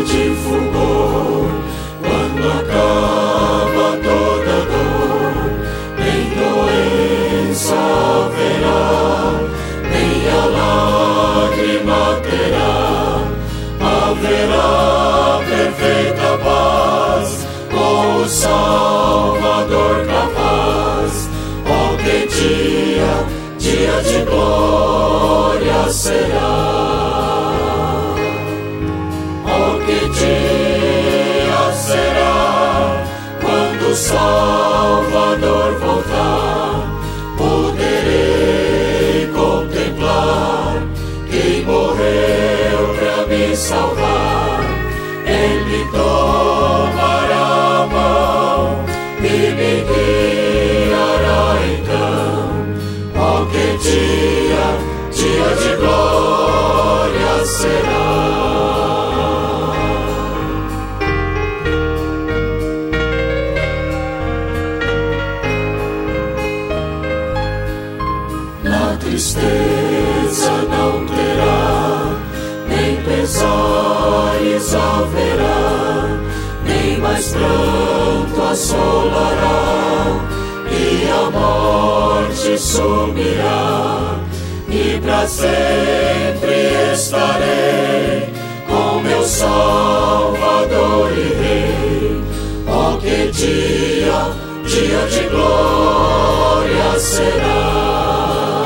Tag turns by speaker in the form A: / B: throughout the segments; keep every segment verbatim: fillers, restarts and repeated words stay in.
A: de fulgor, quando acaba toda dor, nem doença haverá, nem a lágrima terá, haverá perfeita paz, com o Salvador capaz. Oh, que dia, dia de glória será! Oh, que dia será, quando o Salvador voltar, poderei contemplar quem morreu pra me salvar. Ele tomará a mão e me guiará então. Oh, que dia, dia de glória será! A tristeza não terá, nem pesares haverá, nem mais pranto assolará, e a morte sumirá, e para sempre estarei com meu Salvador e Rei. Oh, que dia, dia de glória será!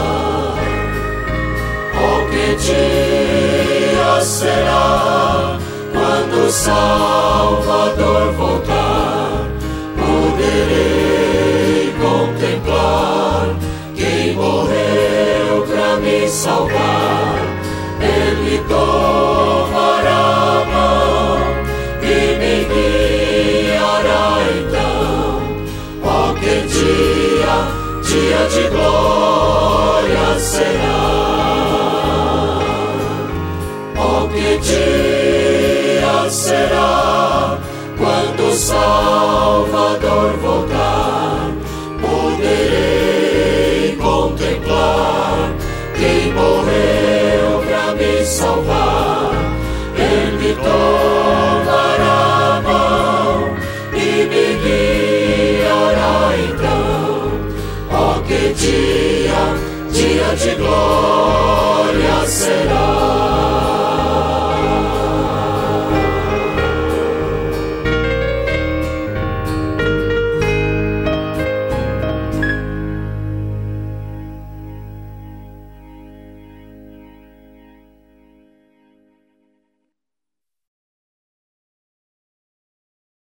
A: Oh, que dia será, quando o Salvador voltar, poderei contemplar quem morreu pra me salvar. Ele tomará a mão e me guiará então. Oh, que dia, dia de glória será! Oh, que dia será, quando o Salvador voltar, poderei contemplar quem morreu pra me salvar. Ele tomará a mão e me guiará então. Oh, que dia, dia de glória será!